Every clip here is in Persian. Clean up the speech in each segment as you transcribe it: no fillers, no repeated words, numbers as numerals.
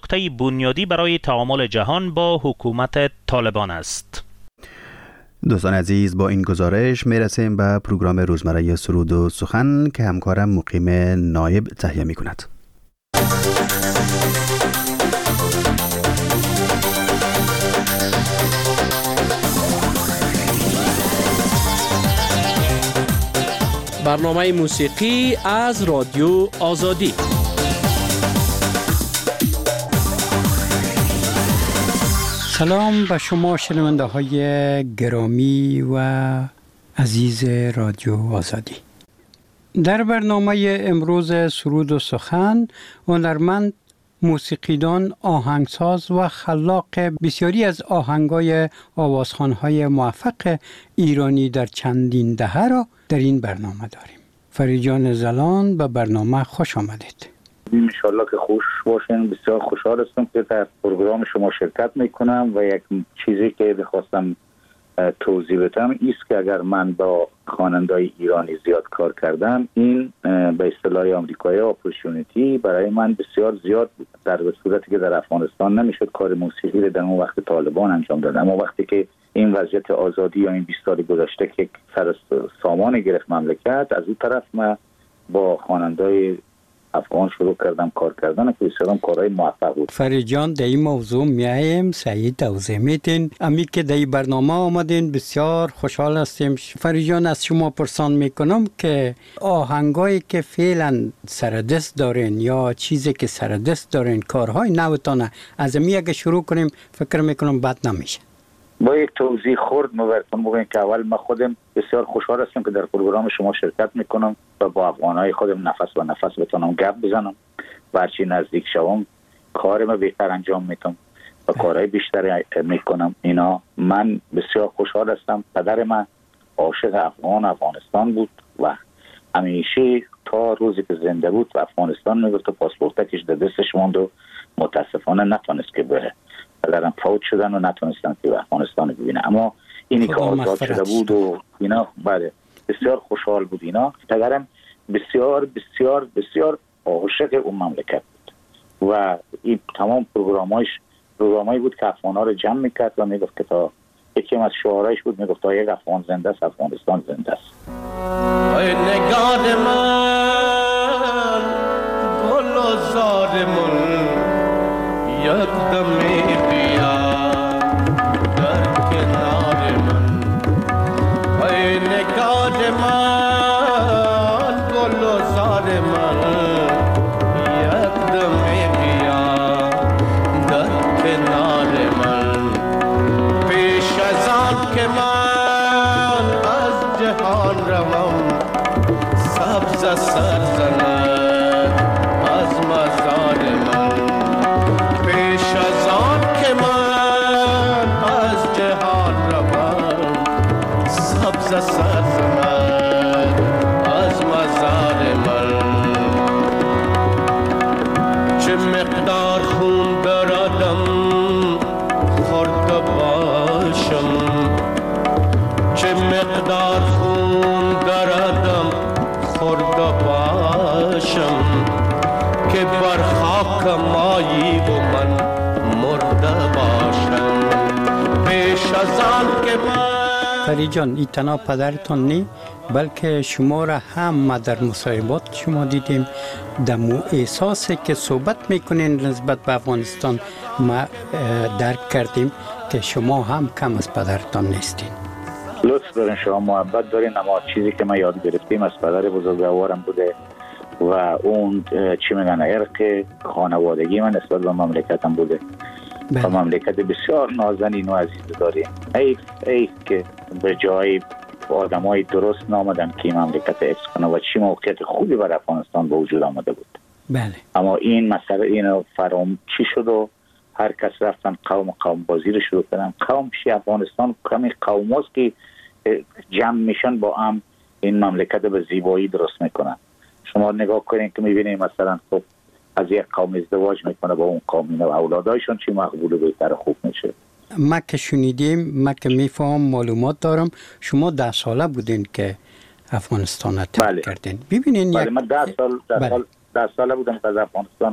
نقطه بنیادی برای تعامل جهان با حکومت طالبان است. دوستان عزیز، با این گزارش میرسیم به پروگرام روزمره سرود و سخن که همکارم مقیم نایب تهیه می کند. برنامه موسیقی از رادیو آزادی. سلام به شما شنونده های گرامی و عزیز رادیو آزادی. در برنامه امروز سرود و سخن، هنرمند، موسیقیدان، آهنگساز و خلاق بسیاری از آهنگای آوازخوان‌های موفق ایرانی در چندین دهه را در این برنامه داریم. فریجان زلان، به برنامه خوش آمدید. انشالله که خوش باشین. بسیار خوشحال هستم که در پروگرام شما شرکت میکنم و یک چیزی که بخواستم توضیح بدم ایست که اگر من با خواننده‌های ایرانی زیاد کار کردم، این به اصطلاح آمریکایی اپورتونیتی برای من بسیار زیاد بود، در صورتی که در افغانستان نمیشد کار موسیقی رو در اون وقت طالبان انجام داد. اما وقتی که این وضعیت آزادی یا این 20 سال گذشته که سر سامان گرفت مملکت، از اون طرف من با خواننده‌های افغان شروع کردم کار کردن که بسیار کارهای موفق بود. فریجان، در این موضوع میایم سعی توضیح میدین. امی که در این برنامه آمدین بسیار خوشحال هستیم. فریجان، از شما پرسان میکنم که آهنگایی که فعلا سردست دارین یا چیزی که سردست دارین، کارهای نوتانه، از امی اگه شروع کنیم فکر میکنم بد نمیشه. با یک توضیح خورد براتون بگم که اول من خودم بسیار خوشحال هستم که در پروگرام شما شرکت میکنم و با افغانای خودم نفس و نفس بتونم گپ بزنم و هرچی نزدیک شوم کارم بهتر انجام میدم و کارهای بیشتری میکنم. اینا من بسیار خوشحال هستم. پدر من عاشق افغانستان بود و همیشه تا روزی که زنده بود و افغانستان میگفت و پاسپورتش در دستش موند و متاسفانه نتونست که بره. پدرم فوت شدن و نتونستن که افغانستان ببینه، اما اینی که آزاد شده بود و اینا بعد بسیار خوشحال بود. اینا پدرم بسیار بسیار بسیار عاشق اون مملکت بود و این تمام پروگرامایی بود که افغانا رو جمع میکرد و میگفت که تا یکی از شعارایش بود میگفت تا یک افغان زنده است افغانستان زنده است. ای نگاه من گل و زار من یک دمی بیا در کنار من. ای نگاه من گل و زار من یک دمی بیا در کنار من. پیش از آن که من از جهان روم سبز سر زند از مزار من. پیش از آن که من از جهان روم سبز سر زند از مزار من. چه مقدار خون دردم خورده باشم، چه مقدار خون دردم خورده باشم که بر خاک مایی و من مرده باشم. پیش از آن که من فریجان، این تنها پدرتان نی بلکه شما را هم ما در مصاحبات شما دیدیم دمو احساسی که صحبت میکنین نسبت به افغانستان ما درک کردیم که شما هم کم از پدرتان نیستین. لطف دارین، شما محبت دارین، اما چیزی که ما یاد گرفتیم از پدر بزرگوارم بوده و اون چی میگن ارق خانوادگی من نسبت به مملکتم بوده. و مملکت بسیار نازنین و عزیز داریم. حیف که به جای آدمای درست نامدن که مملکت حفظ کنه و چی موقعیت خوبی برای افغانستان به وجود آمده بود. بله. اما این مسئله اینو چی شد و هر کس رفتن قوم بازی رو شروع کردن. قوم چی؟ افغانستان کمی قوم هست که جمع میشن با هم این مملکت به زیبایی درست میکنن. شما نگاه کنین که میبینید مثلا خب از یک قوم ازدواج میکنه با اون قوم، اینا اولادایشون چی مقبول و بهتر خوب میشه. ما که شنیدیم، ما که میفهم معلومات دارم، شما 10 ساله بودین که افغانستان رو ترک کردین. ببینین من 10 ساله بودم که از افغانستان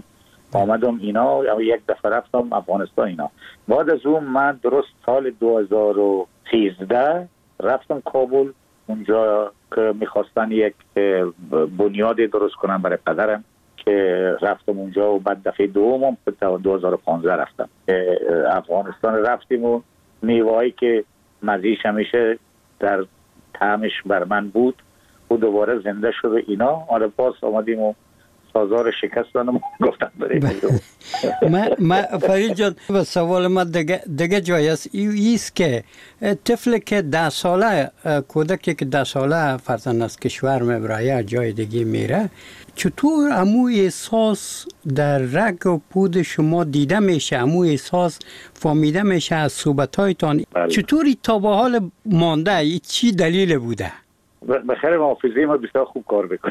آمدم اینا، یک دفعه رفتم افغانستان اینا. بعد از اون من درست سال 2013 رفتم کابل، اونجا که میخواستن یک بنیادی درست کنم برای پدرم که رفتم اونجا و بعد دفعه دومم 2015 رفتم افغانستان. رفتیم و میوه‌ای که مزیش همیشه در طعمش بر من بود و دوباره زنده شد و اینا. آره باز آمدیم و سازار شکستانم گفتم بریم. ما فرید جان و سوال ما دیگه جای است ایست که طفل که 10 ساله، کودکی که 10 ساله فرزند از کشور میبره جای دیگه میره، چطور امو احساس در رگ و پود شما دیده میشه، امو احساس فهمیده میشه از صحبتایتان؟ چطوری تا به حال مانده؟ چی دلیل بوده؟ بخیر محافظه ما بسیار خوب کار بکنه.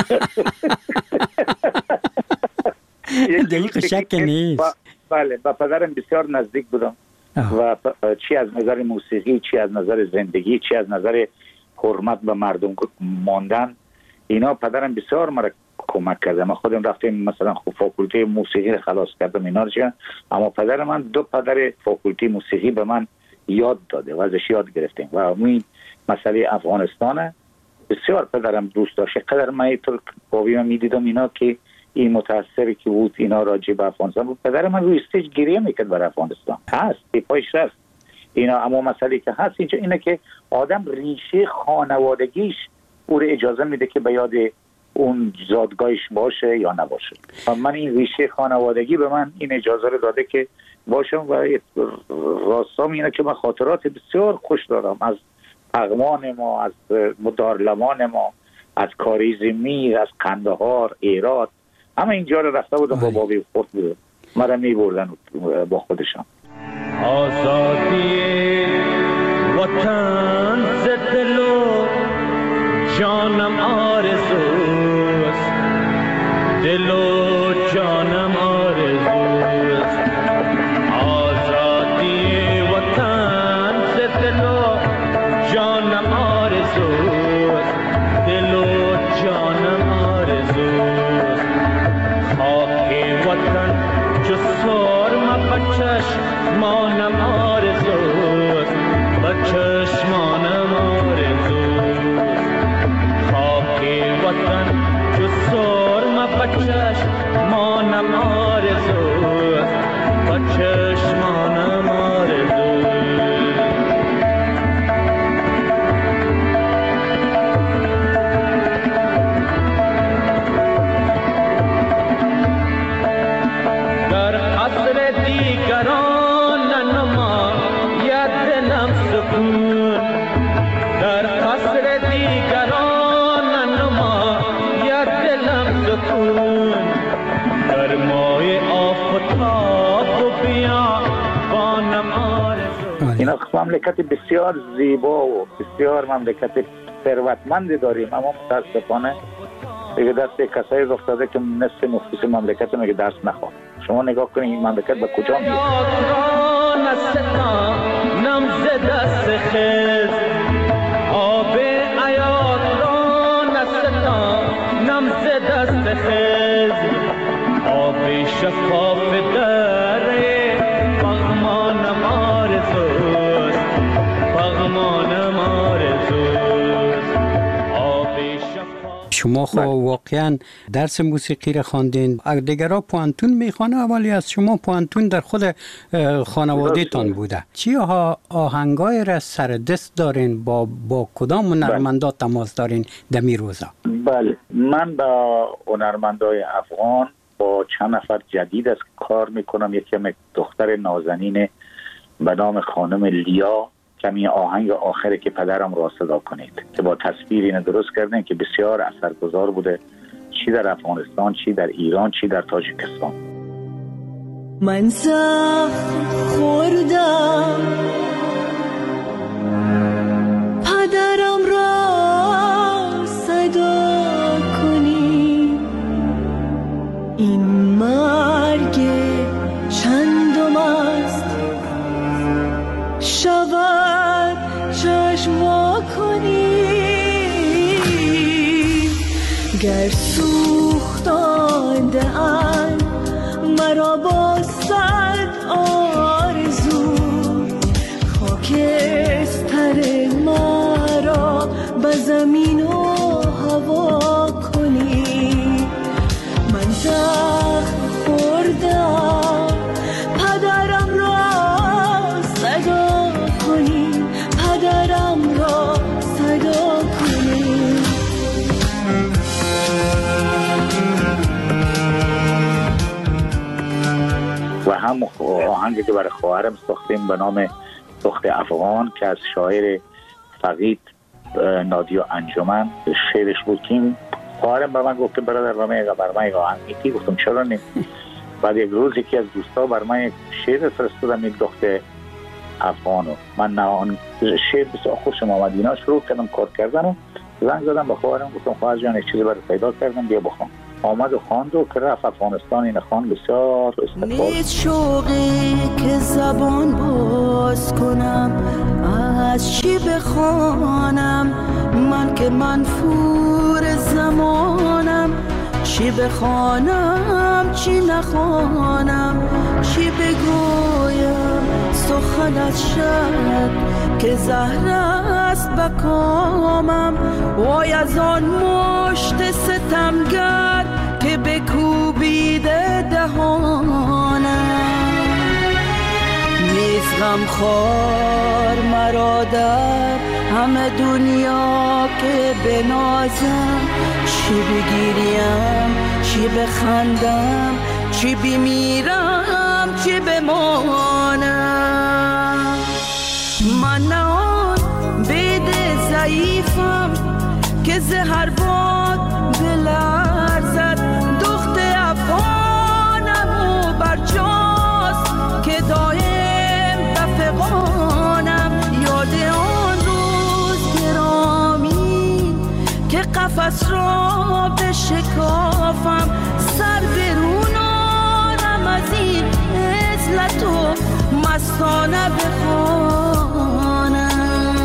دقیق شک نیست. بله، با پدرم بسیار نزدیک بودم و چی از نظر موسیقی، چی از نظر زندگی، چی از نظر حرمت به مردم ماندن، اینا پدرم بسیار مرا کمک کرده. من خودم رفتم مثلا فاکولته موسیقی خلاص کردم اینا رو، اما پدر من 2 پدر فاکولته موسیقی به من یاد داده و ازش یاد گرفتیم و این مسئله افغانستان بسیار پدرم دوست داشت. قدر من اینطور باوی میدیدم اینا که این متاثری که بود اینا راجع به افغانستان بود. پدر من روی استیج گریه میکرد برای افغانستان، هست پایش رفت اینا. اما مسئله که هست اینجا اینه که آدم ریشه خانوادگیش او رو اجازه میده که به یاد اون زادگاهش باشه یا نباشه. من این ریشه خانوادگی به من این اجازه رو داده که باشم و راستام اینه که من خاطرات بسیار خوش دارم از پغمان ما، از دارلمان ما، از کاریز میر، از قندهار، ایرات، همه اینجا رو رفته بودم با بابی خورد بودم، مرا می بردن با خودشان. آزادی وطن ز دل و جانم آرزوست، دل و جانم آرزوست. آزادی وطن ز دل و جانم آرزوست، دل و جانم آرزوست. خاک وطن چو سرم بچشمانم آرزوست، بچشمانم آرزوست. خاک وطن چو سرم بچشمانم آرزوست، بچشمانم آرزوست. در قصر دیگران نما یا دلم سکون، در قصر دیگران نما یا دلم سکون. در مای آفتاب و بیابانم آرزو. اینا مملکت بسیار زیبا و بسیار مملکت ثروتمند داریم، اما متاسفانه دیگه دست کسایی افتاده که نصف نفوس مملکت میگه درس نخواه. شما نگاه کنید این مملکت به کجا میره. نم ز دست خز آب عیاط را نم ز دست خز آب شفاف در پغمانم آرزوست، پغمانم آرزوست. آب شفاف. شما خب واقعا درس موسیقی را خواندین، دیگرها پوانتون میخوانه ولی از شما پوانتون در خود خانواده تان بوده. چی آهنگای را سر دست دارین؟ با کدام هنرمندا تماس دارین دمی روزا؟ بله، من با هنرمندای افغان با چند نفر جدید از کار میکنم. یکی هم دختر نازنین به نام خانم لیا، کمی آهنگ آخره که پدرم را صدا کنید که با تصویر اینو درست کردن که بسیار اثرگذار بوده، چی در افغانستان، چی در ایران، چی در تاجیکستان. من سخت خوردم پدرم را صدا کنی، این مرگ چندم است شود چشم وا کنی. گر سوختانده اند زمین و هوا کنی. من زخم خوردم پدرم را صدا کنی، پدرم را صدا کنی. و هم آهنگی که برای خواهرم ساختیم به نام سخت افغان که از شاعر فقید نادیا انجمن شعرش بود که خواهرم به من گفت که برادر بر من آهنگ میگی. گفتم چرا نیم. بعد یک روز یکی از دوستا بر من یک شعر فرستادم، یک دختر افغانو. من آن شعر بسیار خوشم آمد، اینا شروع کردم کار کردن و زنگ زدم به خواهرم گفتم خواهر جان یک چیزی برای پیدا کردم بیا بخوان. آمد و خواند و که رفت افغانستان این خواند بسیار استقبال. نیست شوقی که زبان باز کنم، از چی بخوانم من که منفور زمانم. چی بخوانم چی نخوانم، چی بگویم سخن از شب که زهر است بکامم. وای از آن مشت ستمگر که بکوبیده دهانم. نیست غمخوار مرا در همه دنیا که بنازم. چی بگیریم چی بخندم، چی بمیرم چی بمانم. من نه آن بید ضعیفم که زهر باد بلرزد. دخت افغانم و برجاست که دایم بفغانم. یاد آن روز گرامی که قفس را بشکافم، سر برون آرم از این عزلت و مستانه بخوانم.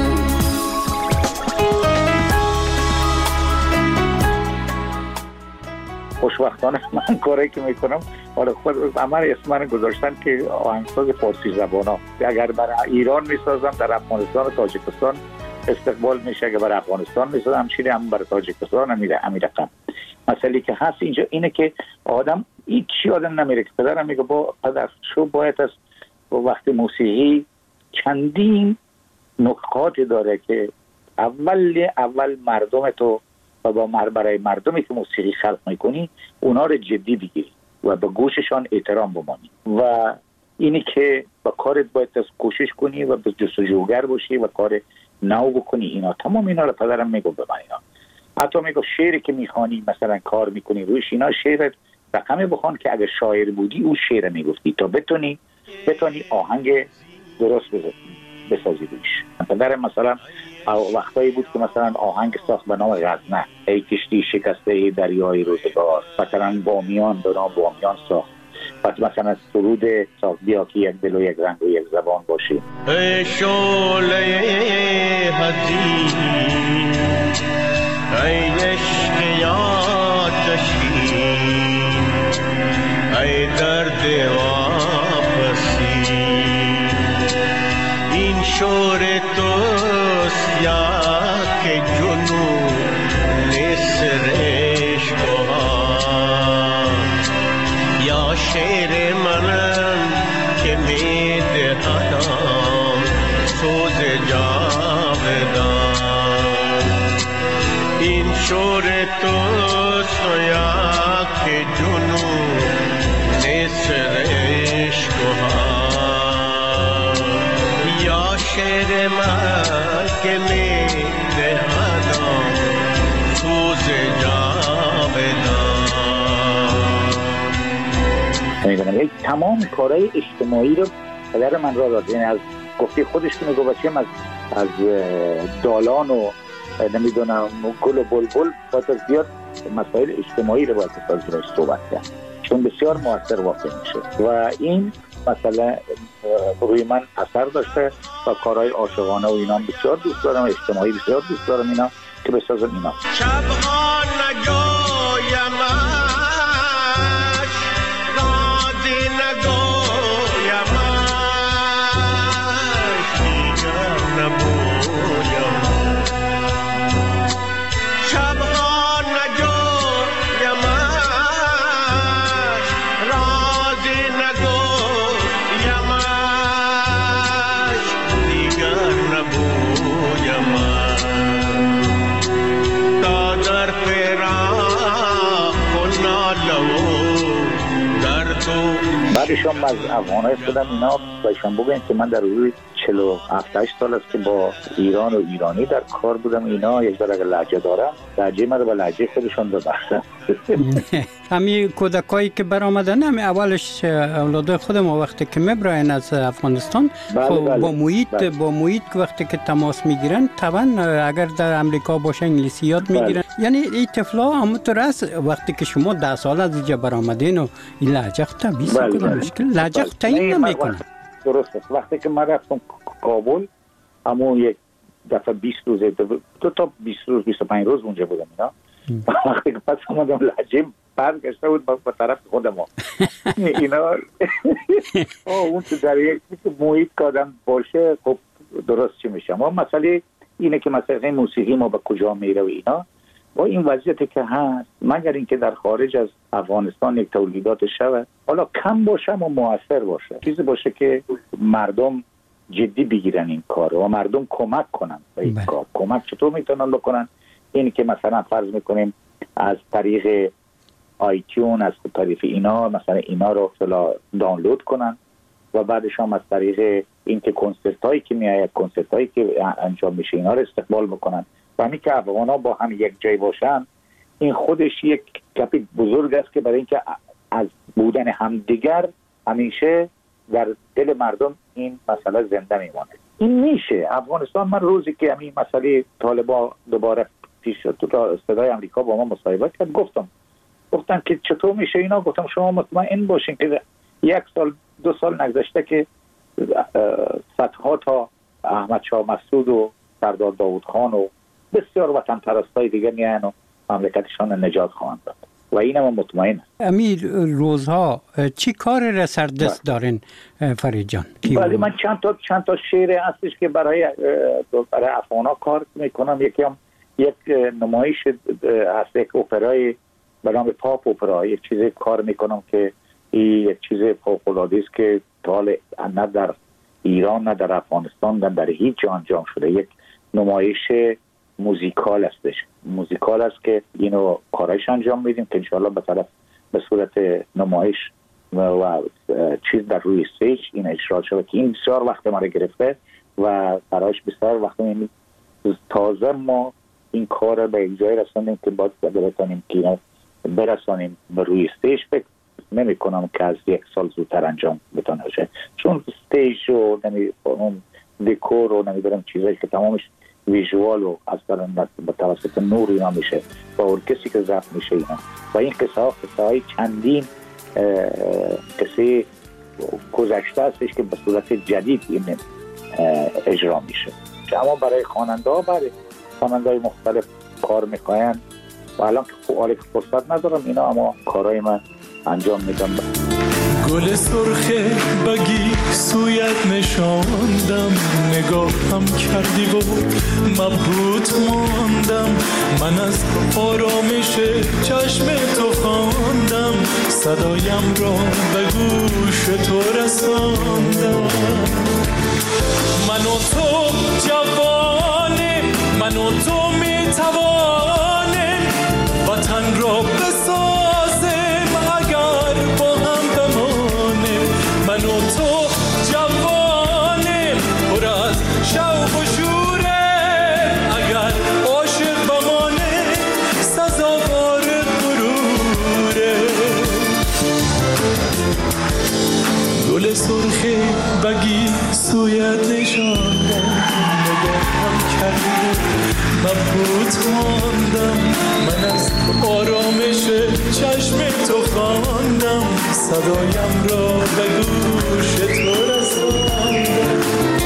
خوشبختانه من کاری که میکنم حالا خود عمل اسم من گذاشتن که آهنگساز فارسی زبانا. اگر برای ایران میسازم در افغانستان و تاجیکستان استقبال میشه، اگر برای افغانستان میسازم همچنین هم برای تاجیکستان امیرقم. مسئله که هست اینجا اینه که آدم هیچ آدم نمیره که پدرم میگه با پدر شو باید از وقت موسیقی چندین نکات داره که اول مردم تو و برای مردمی که موسیقی خلق میکنی اونا رو جدی بگیری و به گوششان احترام بمانی و اینی که با کارت باید کوشش کنی و به جستجوگر باشی و کار نو بکنی. اینا تمام اینا رو پدرم میگه به من. اینا حتی میگه شعری که میخوانی مثلا کار میکنی روش اینا شعر رقمی بخوان که اگه شاعر بودی او شعر میگفتی تا بتونی آهنگ درست بسازی روش. پدرم مثلا وقتایی بود که مثلا آهنگ ساخت به نام غزنه، ای کشتی شکسته ای دریای روزگار، مثلا بامیان به نام بامیان ساخت. پس مثلا سرود ساخت بیا که یک دل و یک رنگ و یک زبان باشی. ای شعله حزین ای عشق آتشین ای درد واپسی این شور توست یا که جنون نسرش بها یا شعر منم که می دهدم سوز جاودان. این شور توست یا که جنون نسرش بها یا شعر من که می دهدم سوز جاودان. میدونم تمام کارهای اجتماعی رو پدر من را داد. یعنی از گفته خودش که میگو بچه‌م از دالان و نمیدونم گل و بلبل باید از زیاد مسائل اجتماعی رو باید از روش صحبت کرد چون بسیار مؤثر واقع میشه و این مسئله روی من اثر داشته و کارهای عاشقانه و اینا بسیار دوست دارم، اجتماعی بسیار دوست دارم اینا که بسازم اینا. شبها نگویم رازی نگویم دیگر نبویم بعدش هم از افغانای خودم اینا بایشان بگوین که من در روی 47 سال است که با ایران و ایرانی در کار بودم. اینا یک بار اگر لهجه دارم، لهجه من رو با لهجه خودشون ببخشن. همین کودکایی که برآمدن همین اولش اولاد خودم وقتی که میبراین از افغانستان با محیط وقتی که تماس میگیرن طبعا اگر در امریکا باشه انگلیسی یاد میگیرن. یعنی این طفلا همونطور است وقتی که شما 10 سال از اینجا برآمدین و این لهجه خطا 20 مشکل لهجه تعیین نمیکنه. درست است. وقتی که من رفتم کابل همون یک دفعه 20 روز دو تا 20 روز 25 روز اونجا بودم اینا. وقتی که پس اومدم لهجه برگشته بود به طرف خودم اینا اون تو در یک محیط که آدم باشه خب درست چی میشه. اما مسئله اینه که مثلا موسیقی ما به کجا میره و اینا با این وضعیتی که هست، مگر اینکه در خارج از افغانستان یک تولیدات شود، حالا کم باشه و موثر باشه، چیزی باشه که مردم جدی بگیرن این کار و مردم کمک کنن به این کار. کمک چطور میتونن بکنن؟ این که مثلا فرض میکنیم از طریق آیتیون، از طریق اینا مثلا اینا رو دانلود کنن و بعدش هم از طریق این که کنسرت هایی که میآید، کنسرت هایی که انجام میشه اینا رو استقبال بکنن. و همین که افغانا با هم یک جای باشن این خودش یک گپی بزرگ است که برای اینکه از بودن همدیگر همیشه در دل مردم این مسئله زنده میمونه. این میشه. افغانستان من روزی که همین مسئله طالبان دوباره پیش شد تو صدای آمریکا با ما مصاحبه کرد، گفتم که چطور میشه اینا. گفتم شما مطمئن باشین که 1 سال 2 سال نگذشته که صدها تا احمد شاه مسعود و سردار داوود خان و بسیار وطن پرستای دیگه میان و مملکتشان نجات خواهند داد و اینم مطمئن. امیر روزها چی کار را سردست دارین فرید جان؟ ولی من چند تا شعر هستش که برای افغانا کار میکنم. یکی هم یک نمایش هست، یک اپرای به نام پاپ اپرا، یک چیزی کار میکنم که این یک چیز فوق‌العاده است که حال نه در ایران نه در افغانستان نه در هیچ جا انجام شده. یک نمایش موزیکال هستش، موزیکال است که اینو کارایش انجام میدیم که انشاءالله به صورت نمایش و چیز در روی استیج این اجرا شده که این بسیار وقت ما رو گرفته و برایش بسیار وقت تازه ما این کار به یک جای رساندیم که باید برسانیم به روی استیج. فکر نمی کنم که از 1 سال زودتر انجام بتونه بشه، چون استیج و اون دکور و نمیدونم چیزایی که تمامش ویژوال و اصلا به توسط نور اینا میشه و ارکستری که ضبط میشه اینا و این قصه های چندین قصه گذشته هستش که به صورت جدید این اجرا میشه. اما برای خواننده مختلف کار میکنن و الان که فرصت ندارم اینا، اما کارهای من انجام میدم. گل سرخه بگی سویت نشاندم، نگاهم کردی و مبهوت ماندم، من از آرامش چشم تو خواندم، صدایم را به گوش تو رساندم. من و تو جوانه، من و تو میتوانیم وطن را بسازیم اگر با هم بمانیم. من و تو جوانیم پر از شوق و شوریم اگر عاشق بمانیم سزاوار غروره. گل سرخی بگی سویت نشاندم، نگاهم کردی مبهوت ماندم، من از آرامش چشم تو خواندم، صدایم را به گوش تو رساندم.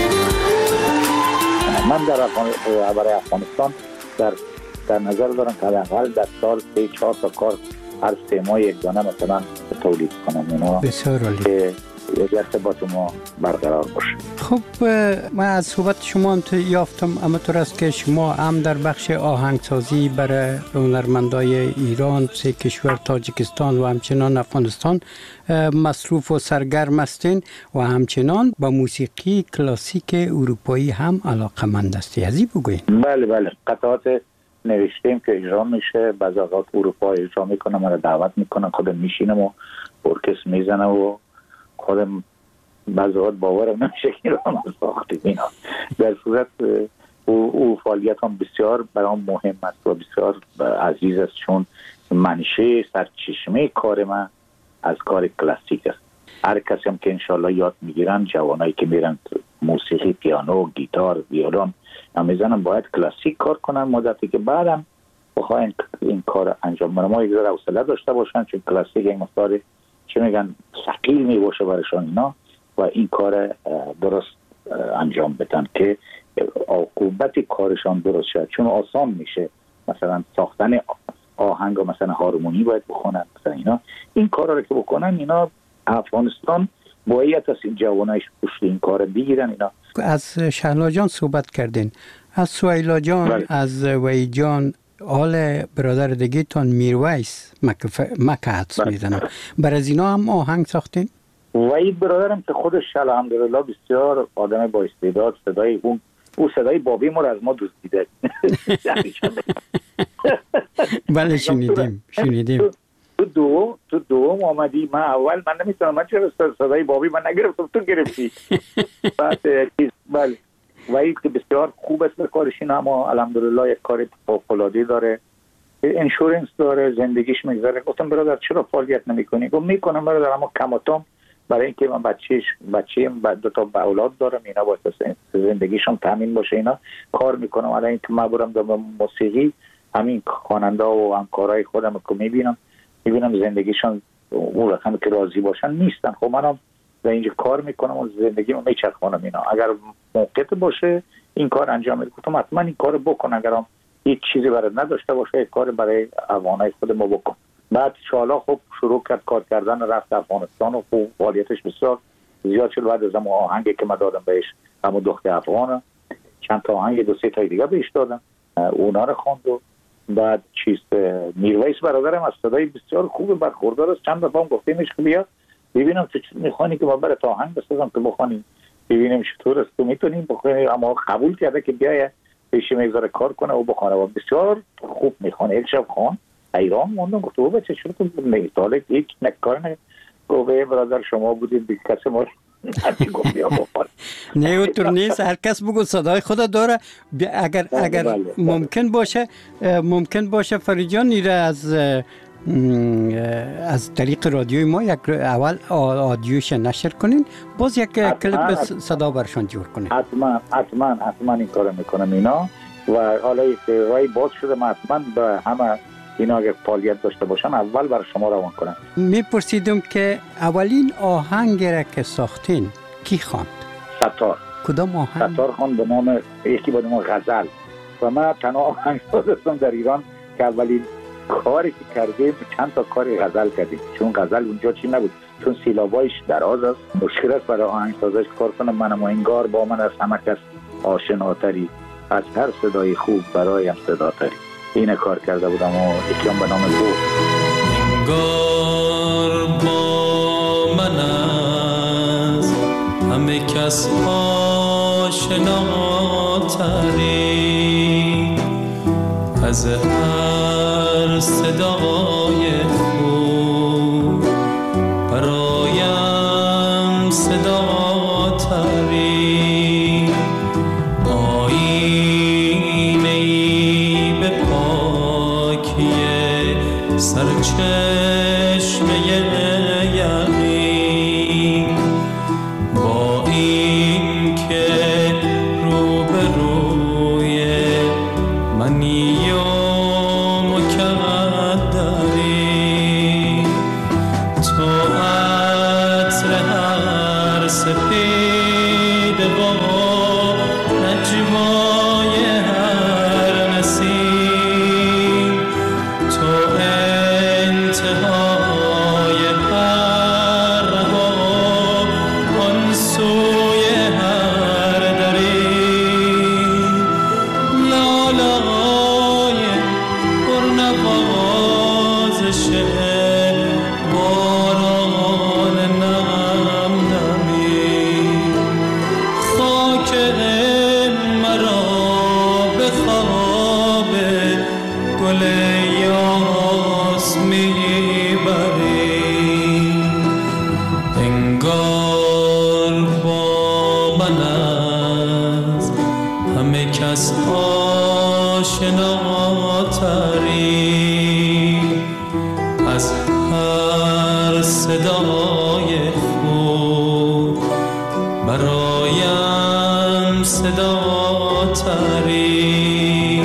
من برای افغانستان در نظر دارم که حداقل در سال 3-4 تا کار هر 3 ماه یک دانه مثلا تولید کنم. اینا بسیار عالی. ارتباط ما برقرار باشه. خب من از صحبت شما هم یافتم اما طور است که شما هم در بخش آهنگسازی برای هنرمندای ایران، 3 کشور تاجیکستان و همچنان افغانستان مصروف و سرگرم هستین و همچنان با موسیقی کلاسیک اروپایی هم علاقه‌مند هستی. از این بگوین. بله قطعات نوشتیم که اجرا میشه، بعضی اوقات اروپا اجرا میکنه، من رو دعوت میکنه، خودم میشینم و ارکستر میزنه و خودم بعضی وقت باورم نمیشه که این رو هم ساختیم اینا. در صورت او فعالیت هم بسیار برام مهم است و بسیار عزیز است، چون منشه سرچشمه کار من از کار کلاسیک است. هر کسی هم که انشالله یاد میگیرن، جوانایی که میرن موسیقی، پیانو، گیتار، ویولون هم میزنن، باید کلاسیک کار کنن مدتی که بعدم بخواین این کار انجام بدن. ما یک ذره حوصله داشته باشن، چون کلاسیک این مقدار چه میگن ثقیل میباشه برایشان اینا، و این کار درست انجام بدن که عاقبت کارشان درست شد. چون آسان میشه مثلا ساختن آهنگ و مثلا هارمونی باید بخونن مثلا اینا، این کارا رو که بکنن اینا افغانستان باید از این جوانایش پشت این کار بگیرن اینا. از شهلا جان صحبت کردین، از سویلا جان، بله. از وی جان، آل برادر دیگه تان میرویس مکه حدس میزنم، بر از اینا هم آهنگ ساختین؟ وحید برادرم که خودش الحمدلله بسیار آدم با استعداد، صدای او صدای بابی ما رو از ما دزدیده. بله شنیدیم. تو دوم آمدی، من اول من نمیتونم، من چرا صدای بابی من نگرفتم، تو گرفتی. بعد بله وحید که بسیار خوب است به کارش، این اما الحمدلله یک کار فوق‌العاده داره، انشورنس داره، زندگیش میگذره. گفتم برادر چرا فعالیت نمیکنی؟ گفت میکنم برادر، اما کماتام برای اینکه من بچه‌ام دو تا اولاد دارم، اینا واسه زندگیشون تامین باشه اینا کار میکنم. الان اینکه من برم در موسیقی، همین خواننده و همکارای خودم که میبینم زندگیشون اون رقم که راضی باشن نیستن. خب منم در اینجا کار میکنم و زندگیمو میچرخونم اینا. اگر موقعیت باشه این کار انجام میدم. گفتم حتما این کارو بکن، اگرم هیچ چیزی برات نداشته باشه یک کار برای افغانای خودمو بکن. بعد شالا خب شروع کرد کار کردن، رفت افغانستان و خوب فعالیتش بسیار زیاد شد. بعد از اون آهنگی که من دادم بهش، همون دختر افغان، چند تا آهنگ دو سه تا دیگه بهش دادم، اونا رو خواند. و بعد میرویس برادرم از صدای بسیار خوب برخوردار است. چند دفعه گفتیمش که بیا ببینم تو میخوانی که ما برات آهنگ بسازم که بخونیم، ببینیم چطور است تو میتونیم بخونی. اما قبول کرده که بیای پیش میگذاره کار کنه و بخونه و بسیار خوب میخونه. یک شب خوان ایران موندم، گفت او بچه چرا تو میتاله هیچ نکار نه؟ گفت برادر شما بودید بی کسی ما گفت بیا بخون. نه اونطور نیست، هر کس بگو صدای خود داره. اگر ممکن باشه فریجان نیره از طریق رادیوی ما یک اول آدیوش نشر کنین، باز یک کلیپ صدا برشان جور کنین. حتما این کار میکنم اینا. و حالا که رای باز شده، من حتما به همه اینا اگر فعالیت داشته باشن اول برای شما روان کنم. میپرسیدم که اولین آهنگ را که ساختین کی خواند؟ ستار. کدام آهنگ؟ ستار خواند به نام یکی به نام غزل. و من تنها آهنگ سازم در ایران که اولین کاری که کردیم چند تا کاری غزل کردیم، چون غزل اونجا چی نبود، چون سیلابایش دراز است، مشکل است برای آهنگسازش کار کنم. منم انگار با من از همه کس آشناتری، از هر صدای خوب برایم صداتری. این کار کرده بودم و یکی هم به نام بود انگار با من از همه کس آشناتری، از هر صدای خوب برایم صداتری. آیینه‌ای به پاکی سرچشمه یقین، با این که روبروی منی و مکدری، تو عطر هر سپید و نجوای هر نسیم، تو انتهای هر رها آن سوی هر دری، لالای پرنوازش باران نم نمی، خاک مرا به خواب گل یاس میبری. انگار برایم صدا تری.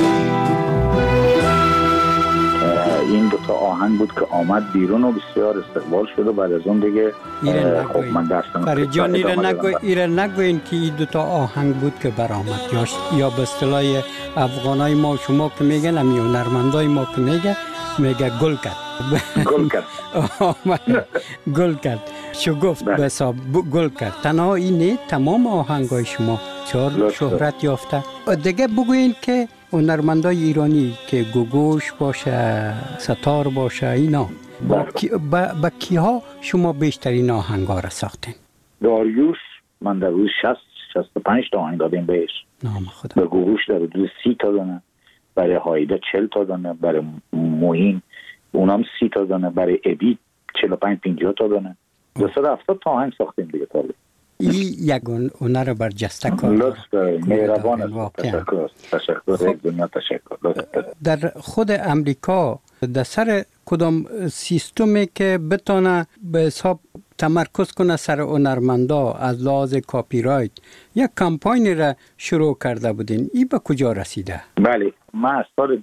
این دوتا آهنگ بود که آمد بیرون و بسیار استقبال شد و بعد از اون دیگه خب من دستم فرید جان ایره نگوین که این دوتا آهنگ بود که برآمد یا به اصطلاح افغانای ما شما که میگن امی هنرمندای ما که میگه گل کرد گل کرد شگفت به حساب گل کرد. تنها اینه تمام آهنگای شما شهرت یافته. دیگه بگوین که هنرمندای ایرانی که گوگوش باشه ستار باشه اینا با کیها شما بیشترین آهنگا را ساختین؟ داریوش من در روز 65 تا آهنگ دادیم بهش. نام خدا. به گوگوش در روز 30 تا دانه، برای هایده 40 تا دانه، برای موین اونام 30 تا دانه، برای ابی 45-50 تا دانه. 270 تا آهنگ ساختیم دیگه تا این یک هنر برجسته کار. لطف مهربان است. تشکر دنیا تشکر. در خود امریکا در سر کدام سیستمی که بتونه به حساب تمرکز کنه سر هنرمندا از لحاظ کاپی رایت یک کمپاین را شروع کرده بودین، این به کجا رسیده؟ بله من از سال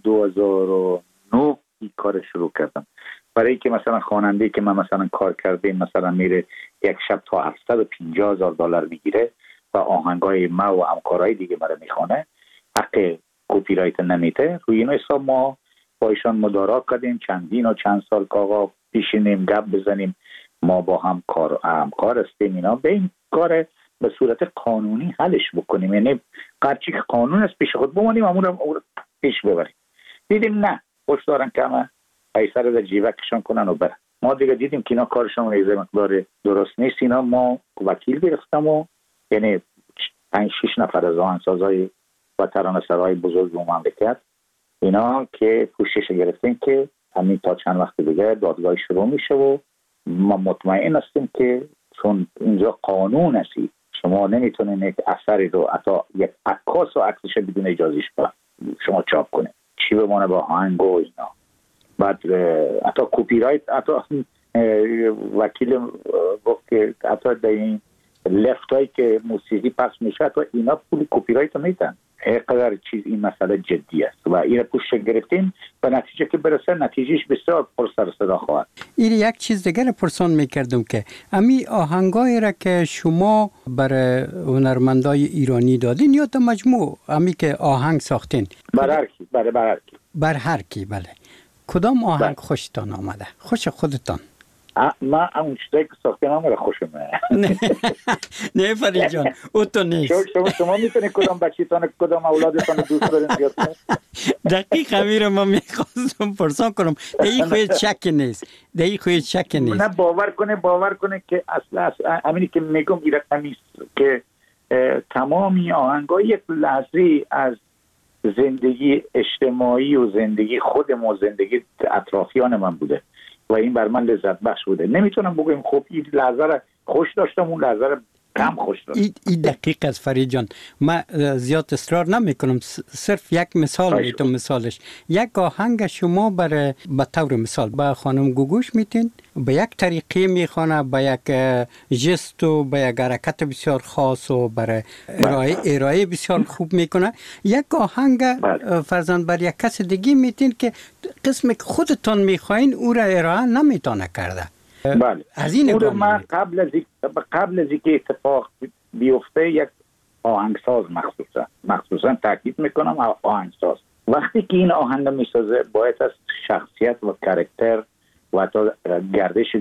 2009 این کار شروع کردم. برای که مثلا خواننده که من مثلا کار کردیم مثلا میره یک شب تا $750,000 میگیره و آهنگای ما و همکارای دیگه مرا میخونه، حق کپی رایت نمیده. روی این حساب ما با ایشان مدارا کردیم چندین و چند سال که آقا پیشینیم گپ بزنیم، ما با هم همکار هستیم اینا به این کار به صورت قانونی حلش بکنیم، یعنی قرچی که قانون است پیش خود بمانیم امور پیش ببریم. دیدیم نه خوش دارن که همه پیسه رو در جیبه کشان کنن و برن. ما دیگه دیدیم که اینا کارشون یه مقدار درست نیست. اینا ما وکیل گرفتم و یعنی 5-6 نفر از آهنگسازای و ترانه‌سرای بزرگ و مملکت اینا که پوشش گرفتیم که همین تا چند وقت دیگه دادگاه شروع میشه و ما مطمئن هستیم که چون اینجا قانون هستی شما نمیتونین یک اثری رو حتی یک عکاس و عکسش بدون اجازهش شما چاپ کنه چی بمونه با آهنگ و اینا. بعد حتی کپی رایت حتی وکیل گفت که حتی در این لفتایی که موسیقی پخش میشه حتی اینا پول کپی رایت رو میتن. اینقدر چیز این مسئله جدی است و این پوشش گرفتیم و نتیجه که برسه نتیجهش بسیار پر سر صدا خواهد. این یک چیز دیگر پرسان میکردم که امی آهنگایی را که شما برای هنرمندای ایرانی دادین یا تا مجموع امی که آهنگ ساختین؟ بر هر کی بله. کدام آهنگ خوشتان آمده؟ خوش خودتان؟ من اون چیزایی که ساختیم همه خوشم نه فرید جان او تو نیست. شما میتونید کدام بچیتان کدام اولادتان دوست دارین زیاد دقیق همین رو من میخواستم پرسان کنم. این خواهید شک نیست. نه باور کنه که اصلا همینی که میگم این رقمی که تمامی آهنگای یک لحظه از زندگی اجتماعی و زندگی خودم و زندگی اطرافیان من بوده و این بر من لذت بخش بوده. نمیتونم بگم خب این لحظه را خوش داشتم اون لحظه را کم خوش داشتم. این دقیق است فرید جان. من زیاد اصرار نمی کنم، صرف یک مثال میتونم. مثالش یک آهنگ شما برای به طور مثال با خانم گوگوش میتین به یک طریقه میخوانه، با یک جست و با یک حرکت بسیار خاص و برای ارائه بسیار خوب میکنه. یک آهنگ فرضاً بر یک کس دیگه میتین که قسم که خودتان میخواین او را ارائه نمیتونه کرده. بله. از این نگاه من قبل از اینکه اتفاق بیفته یک آهنگساز مخصوصا تاکید میکنم آهنگساز وقتی که این آهنگ میسازه باید از شخصیت و کاراکتر و تا گردش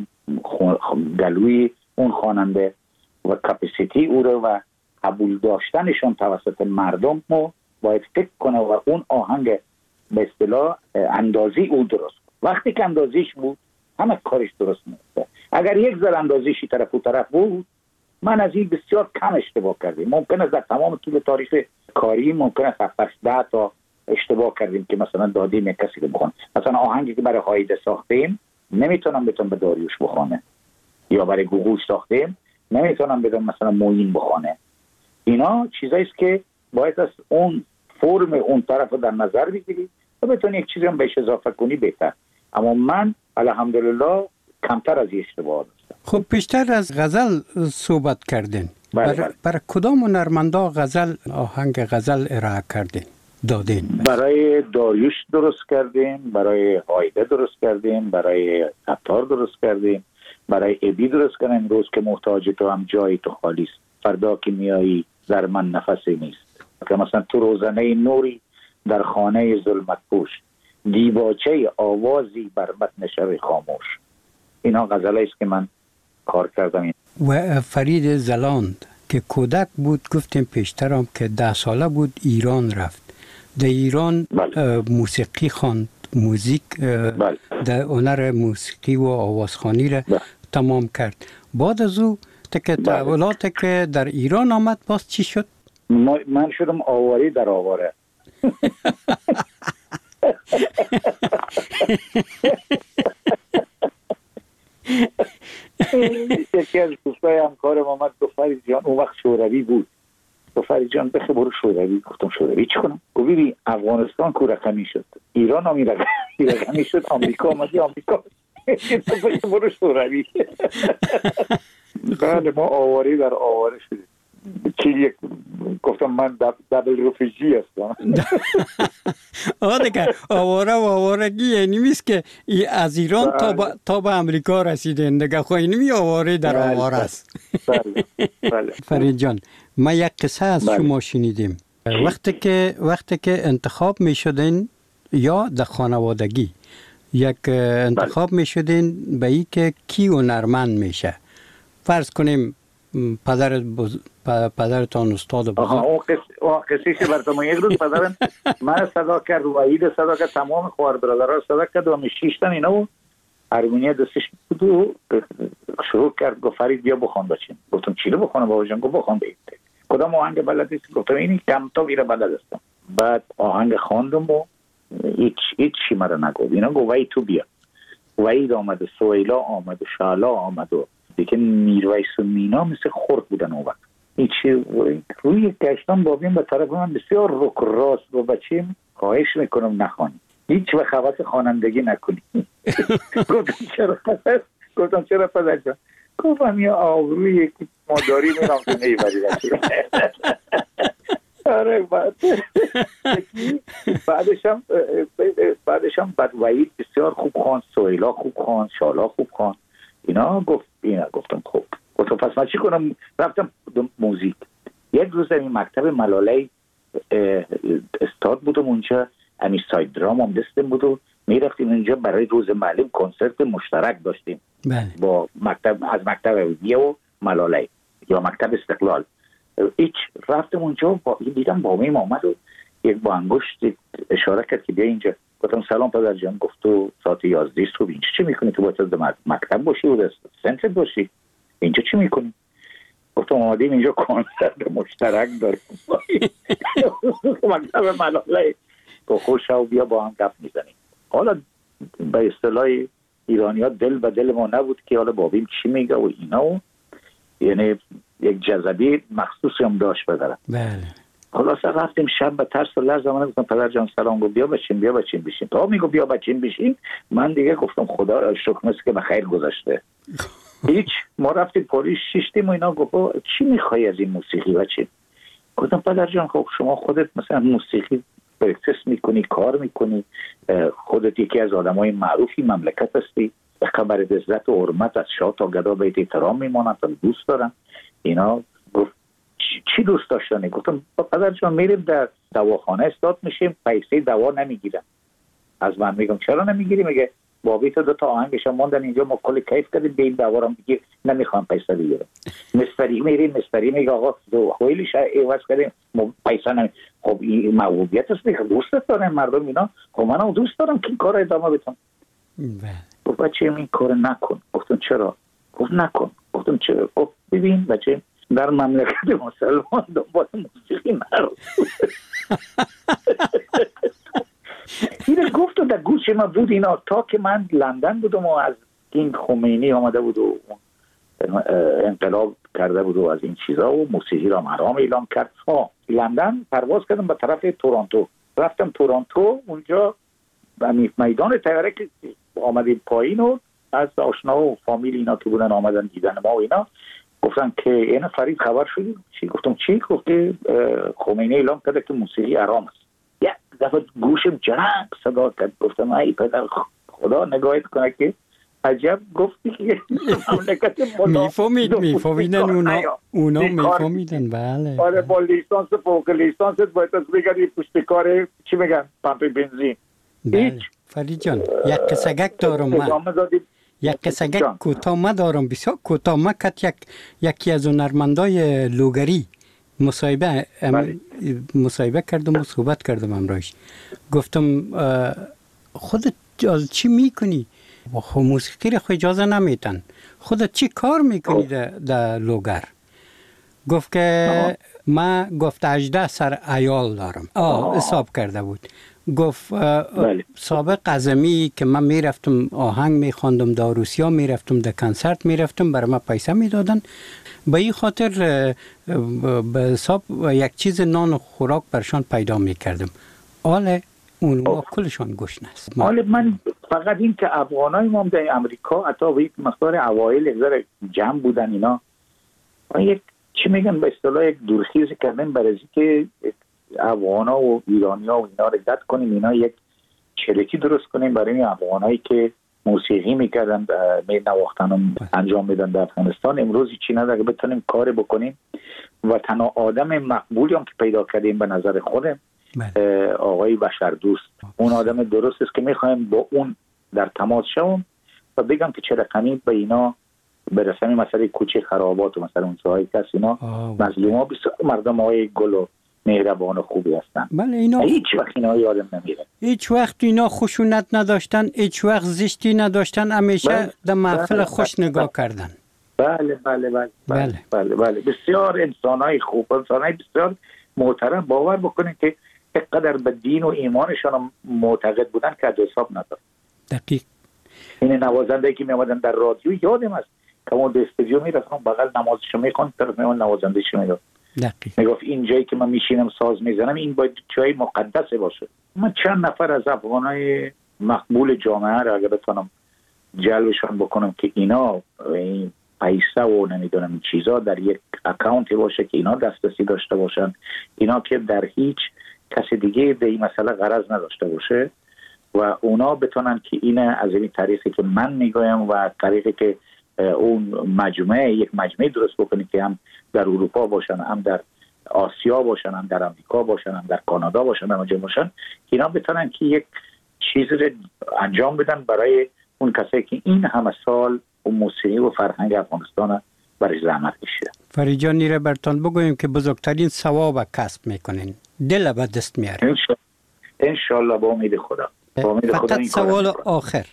گلوی اون خواننده و کپاسیتی او رو و قبول داشتنشون توسط مردم رو باید فکر کنه و اون آهنگ به اصطلاح اندازی او درست. وقتی که اندازیش بود همه کارش درست میشه. اگر یک ذره اندازیشی طرف و طرف بود من از این بسیار کم اشتباه کردیم. ممکن است در تمام طول تاریخ کاری ممکن است 7-10 تا اشتباه کردیم که مثلا دادیم یک کسی رو بخونه. مثلا آهنگی که برای هایده ساختیم نمیتونم بتونم به داریوش بخونه یا برای گوگوش ساختیم نمیتونم بدم مثلا موین بخونه. اینا چیزایی است که باید از اون فرم اون طرف رو در نظر بگیری و بتونی یک چیزی هم بهش اضافه کنی بهتر. اما من الحمدلله کمتر از اشتباه داشتم. خب پیشتر از غزل صحبت کردین. برای کدام هنرمندا غزل آهنگ غزل ارائه کردین دادین؟ برای داریوش درست کردیم، برای هایده درست کردیم، برای عطار درست کردیم، برای ابی درست کردیم. امروز که محتاج تو هم جای تو خالی است، فردا که میایی در من نفسی نیست. که مثلا تو روزنه نوری در خانه ظلمت پوش، دیباچه آوازی بر متن شب خاموش. اینا غزلایی است که من کار کردم. و فرید زلاند که کودک بود، گفتیم پیشترم که 10 ساله بود ایران رفت. در ایران موسیقی خواند، موزیک در هنر موسیقی و آوازخوانی را تمام کرد. بعد از او تحولاتی که در ایران آمد باز چی شد؟ من شدم آواری در آواره. یکی از دوستای همکارم آمد گفت فرید جان، اون وقت شوروی بود، گفت فرید جان بخیر برو شوروی. گفتم شوروی چی کنم؟ گفت ببین افغانستان کو رقمی شد، ایران هم رقمی شد، آمریکا آمدی آمریکا برو شوروی. بعد ما آواری در آواره شدیم. گفتم من دبل رفیجی هستم. دیگه آواره و آوارگی یعنی میست که از ایران تا به امریکا رسیدن دیگه. خب اینمی آواره در آواره است. فرید جان، ما یک قصه از شما شنیدیم. وقتی که انتخاب می شدین یا در خانوادگی یک انتخاب می شدین به ای که کی هنرمند میشه، فرض کنیم پدرتان استاد بزرگ. اون قصه که براتون یک روز پدرم من صدا کرد، وحید صدا کرد، تمام خواهر برادرها صدا کرد و 6 تا اینا هارمونی دستش بود و شروع کرد. گفت فرید بیا بخوان بچین. گفتم چی رو بخونم بابا جان؟ گفت بخوان بگید کدام آهنگ بلدی؟ گفتم این کم تا ویرا بلد هستم. بعد آهنگ خواندم و هیچ چی مرا نگفت. اینا گفت وحید تو بیا. وحید آمد، سویلا آمد، شالا آمد و دیگه میرویس و مینا مثل خورد بودن اون وقت. هیچی روی گشتم بابیم به طرف من بسیار رک راست و بچیم خواهش میکنم نخوانی، هیچ وقت حوث خوانندگی نکنی. گفتم چرا پدر جان؟ گفتم یه آبرویی که ما داریم این هم که نیبری رسید. آره بعدشم بعد وحید بسیار خوب خواند، سویلا خوب خواند، شالا خوب خواند. گفتم خب. گفتم پس من چی کنم؟ رفتم موزیک. یک روز این مکتب ملاله استاد بودم اونجا، همین ساید درام هم دستم بود و میرفتیم اونجا برای روز معلم کنسرت مشترک داشتیم با مکتب ویه و ملاله یا مکتب استقلال. رفتم اونجا دیدم بابیم آمد و یک با انگشت اشاره کرد که بیا اینجا. گفتم سلام پدر جان. گفت تو ساعت 11 صبح اینجا چی میکنی؟ تو باید مکتب باشی و سنتر باشی، اینجا چی میکنی؟ گفتم آمدیم اینجا کنسرت مشترک داریم مکتب ملاله. گفت خوش شو بیا با هم گپ میزنیم. حالا به اصطلاح ایرانی ها دل به دل ما نبود که حالا بابیم چی میگه و اینا و یعنی یک جذبی مخصوصی هم داشت بدارم. بله. خلاصه رفتیم شب به ترس و لرز آمدم. گفتم پدر جان سلام. گفت بیا بچین بشین. تا میگو بیا بچین بشین من دیگه گفتم خدا را شکر مثل که به خیر گذاشته. هیچ ما رفتیم پلیس شیشتیم و اینا. گفت چی میخوای از این موسیقی بچین؟ گفتم پدر جان خب شما خودت مثلا موسیقی پرکتس میکنی، کار میکنی، خودت یکی از آدمای معروفی مملکت هستی، به خبر عزت و حرمت از شاه تا گدا بهت احترام میمانم، دوست دارم اینا. گفت چی دوست داشتنی؟ گفتم پدر جان میریم در دواخانه استاد میشیم، پیسه دوا نمیگیرم. از من میگم چرا نمیگیری؟ میگه بابی تو 2 تا آهنگش موندن اینجا، ما کلی کیف کردیم به این دوا رو میگه نمیخوام پیسه بگیرم. مستری میریم، مستری میگه آقا خویلیش عوض کردیم پیسه نمی. خب این موهوبیت است، میگه دوست دارم مردم اینا. خب منم دوست دارم که این کار ادامه بدم. گفت بچه این کار نکن. گفتم چرا؟ گفت نکن. گفتم چرا؟ گفت ببین بچه در مملکت مسلمان دنبال موسیقی نرو. این گفت و در گوش ما بود اینا تا که من لندن بودم و از این خمینی آمده بود و انقلاب کرده بود و از این چیزا و موسیقی را حرام اعلام کرد. لندن پرواز کردم به طرف تورنتو. رفتم تورنتو، اونجا میدان طیاره که آمدیم پایین و از آشنا و فامیل اینا که بودن آمدن دیدن ما و اینا گفتن که این فرید خبر شدی؟ چی؟ گفتم چی؟ گفت که خمینی اعلام کرده که موسیقی حرام است. یک دفعه گوشم جرق صدا کرد. گفتم ای پدر خدا نگاهت کنه که عجب گفتی که میفهمیدن اونا میفهمیدن. بله آره با لیسانس فوق لیسانس باید از بگردی پشت کار چی میگن پمپ بنزین. بله فرید جان یک قصگک دارم من، یک قصگک کوتاه دارم بسیار کوتاه. من یکی از هنرمندای لوگری مصاحبه کردم و صحبت کردم امروز. گفتم خودت چی میکنی؟ موسیقی را خود اجازه نمیتن. خودت چی کار میکنی در لوگر؟ گفت که من گفت 18 سر عیال دارم. حساب کرده بود. گفت سابق ازمی که من میرفتم آهنگ میخواندم در روسیا، میرفتم در کنسرت میرفتم، برای من پیسه میدادن. به این خاطر به حساب یک چیز نان و خوراک برشان پیدا میکردم. حالا اونها کلشان گشنه است. حالا من فقط این که افغانای ما در امریکا حتی به یک مقدار اوایل یک جمع بودن اینا یک چی میگن به اصطلاح یک دورخیزی کردن برای که افغانا و ایرانیا و اینا رو رد کنیم، اینا یک چریتی درست کنیم برای این افغانایی که موسیقی میکردن نواختن انجام میدن در افغانستان. امروز چی نداره بتونیم کار بکنیم و تنها آدم مقبولی هم که پیدا کردیم به نظر خودم آقای بشر دوست. اون آدم درست است که میخوایم با اون در تماس شوم و بگم که چه رقمی به اینا برسیم. مثلا کوچه خرابات و مثلا اون جاهای کس اینا مظلوما بسیار مردم های گل و مهربان و خوبی هستن. بله اینا هیچ وقت اینا یادم نمیره. هیچ وقت اینا خشونت نداشتن، هیچ وقت زشتی نداشتن، همیشه در محفل خوش نگاه کردن. بله بله بله بله بله بله بسیار انسانای خوب، انسانای بسیار محترم. باور بکنید که اینقدر به دین و ایمانشان معتقد بودن که حساب نداره. دقیق. این نوازنده که میامدن در رادیو یادم است که اون به استودیو میرفتم بغل نمازشو میخوند، طرف میون نوازندهشو میگفت. دقیق. میگفت این جایی که من میشینم ساز میزنم این باید جای مقدسه باشه. من چند نفر از افغانای مقبول جامعه را اگه بتونم جلبشون بکنم که اینا این پیسه و نمیدونم این چیزا در یک اکانتی باشه که اینا دسترسی داشته باشن، اینا که در هیچ کسی دیگه به این مسئله غرض نداشته باشه و اونا بتونن که این از این طریقی که من میگویم و طریقی که اون یک مجموعه درست بکنی که هم در اروپا باشن، هم در آسیا باشن، هم در امریکا باشن، هم در کانادا باشن، هم اونجا باشن، اینا بتونن که یک چیزی رو انجام بدن برای اون کسایی که این همه سال اون موسیقی و فرهنگ افغانستان برای زحمت کشیدن. فرید جان نیره برتان بگویم که بزرگترین ثواب کسب میکنین، دل به دست میاره. انشالله با امید خدا. فقط سوال آخر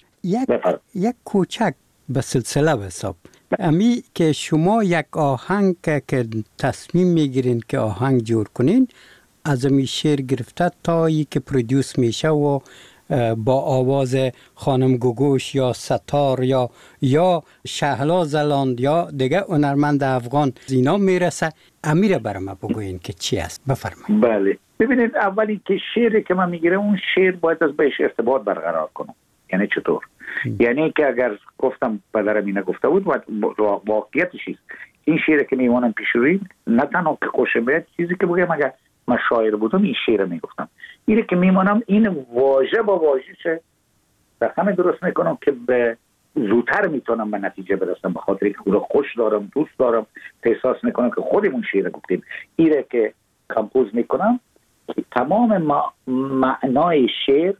یک کوچک به سلسله به حساب امی که شما یک آهنگ که تصمیم میگیرین که آهنگ جور کنین، از امی شعر گرفته تا ای که پرودیوس میشه و با آواز خانم گوگوش یا ستار یا شهلا زلاند یا دیگه هنرمند افغان اینا میرسه، امیره برای ما بگوین که چی است. بفرمایید. بله ببینید، اولی که شعری که من میگیرم اون شعر باید از بهش ارتباط برقرار کنم. یعنی چطور؟ یعنی که اگر گفتم پدرم اینه گفته بود واقعیتش است. این شعری که میمونم پیش روی نه تنها که خوشم بیاد، چیزی که بگم اگر من شاعر بودم این شعر میگفتم، اینه که میمونم این واژه با واژه رقم درست میکنم که به زودتر میتونم به نتیجه برسم، به خاطر که خود خوش دارم، دوست دارم، احساس میکنم که خودمون شعر گفتیم. اینه که کمپوز میکنم که تمام معنای شعر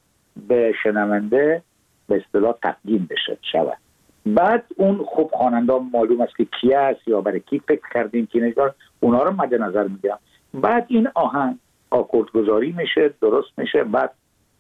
به شنونده به اصطلاح تقدیم بشه شود. بعد اون خوب خواننده معلوم است که کی است یا برای کی فکر کردیم که نگار، اونا رو مد نظر میگیرم. بعد این آهنگ آکورد گذاری میشه، درست میشه، بعد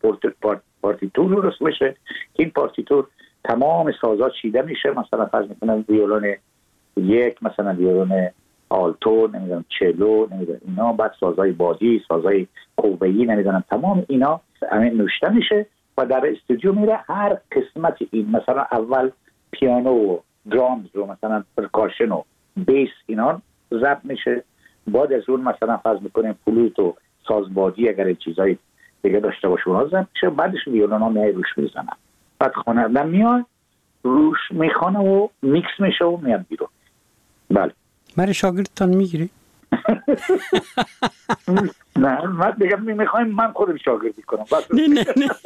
پارتیتور درست میشه. این پارتیتور تمام سازا چیده میشه، مثلا فرض میکنم ویولون یک، مثلا ویولون آلتو، نمیدونم چلو، نمیدونم اینا، بعد سازای بادی، سازای قوه‌ای، نمیدونم تمام اینا همین نوشته میشه و در استودیو میره. هر قسمت این مثلا اول پیانو و درامز رو مثلا پرکاشن و بیس اینا ضبط میشه، بعد از اون مثلا فرض میکنیم فلوت و سازبادی اگر چیزای دیگه داشته باشه اونها ضبط میشه، بعدش ویولونا میای روش میزنن، بعد خواننده میاد روش میخونه و میکس میشه و میاد بیرون. بله. من شاگردتان میگیری؟ نه من بگم میخوایم من خودم شاگردی کنم. نه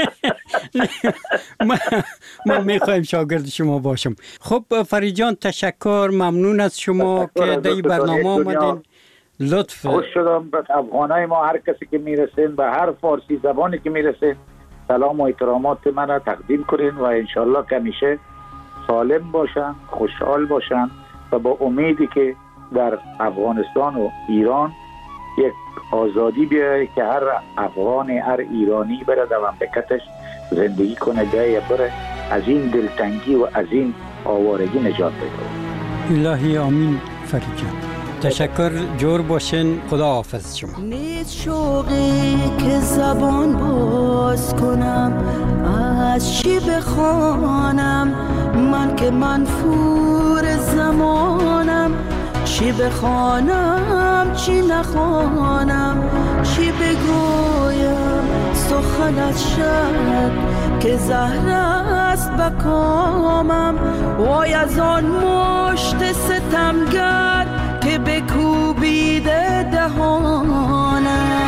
من میخوایم شاگرد شما باشم. خب فرید جان تشکر، ممنون از شما که در برنامه آمدین. لطف. خوش شدم. به افغانای ما هر کسی که میرسین، به هر فارسی زبانی که میرسین، سلام و احترامات من را تقدیم کنین و انشالله که همیشه سالم باشن، خوشحال باشن و با امیدی که در افغانستان و ایران یک آزادی بیاره که هر افغان، هر ایرانی بره در مملکتش زندگی کنه، بره از این دلتنگی و از این آوارگی نجات بده. الهی آمین. فرید جان تشکر، جور باشین. خدا حافظ شما. نیست شوقی که زبان باز کنم، از چی بخوانم من که منفور زمانم، چی بخوانم چی نخوانم، چی بگویم سخن از شب که زهر است بکامم، وای از آن مشت ستمگر که بکوبیده دهانم،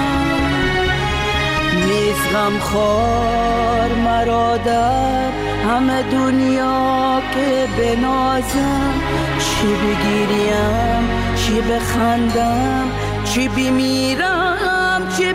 نیست غمخوار مرا در همه دنیا که بنازم، چی بگیریم چی بخندم، چی بمیرم چی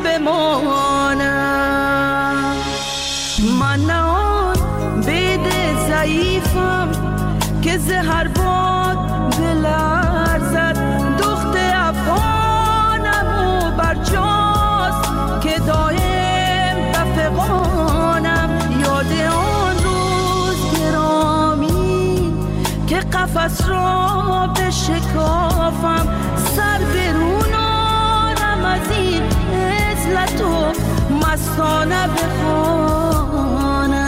بمانم، من نه آن بید ضعیفم که زهر باد بلرزد، دخت افغانم و برجاست که دایم بفغانم، یاد آن روز گرامی که قفس را بشکافم، سر برون آرم از این عزلت و مستانه بخوانم.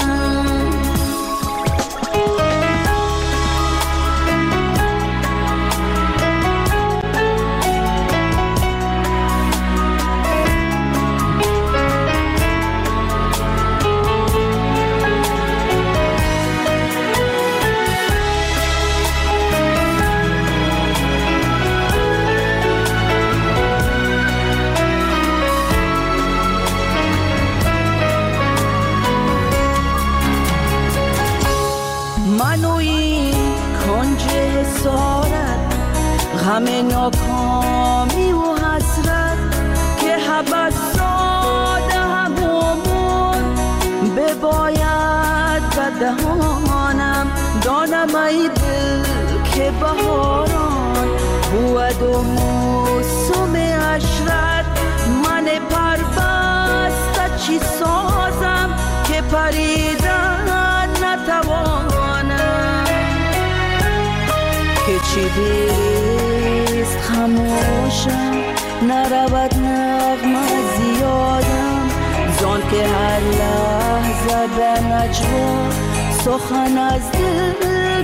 غم ناکامی و حسرت که حبس ساده همون بباید بدهانم، دانم ای دل که بهاران بود و موسم عشرت، من پربسته چی سازم که پریدن نتوانم، که چی بیست خموشم نرود نغمه زیادم، زان که هر لحظه به نجوا سخن از دل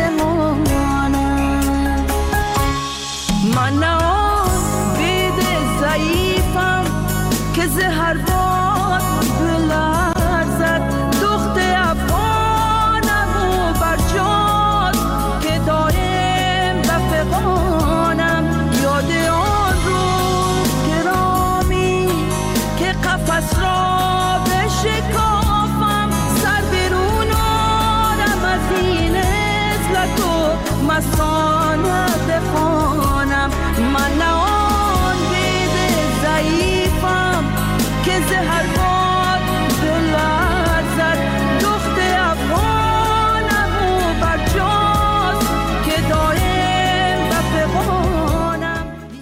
برمانم، من نه آن بید ضعیفم که زهر باد بلرزد،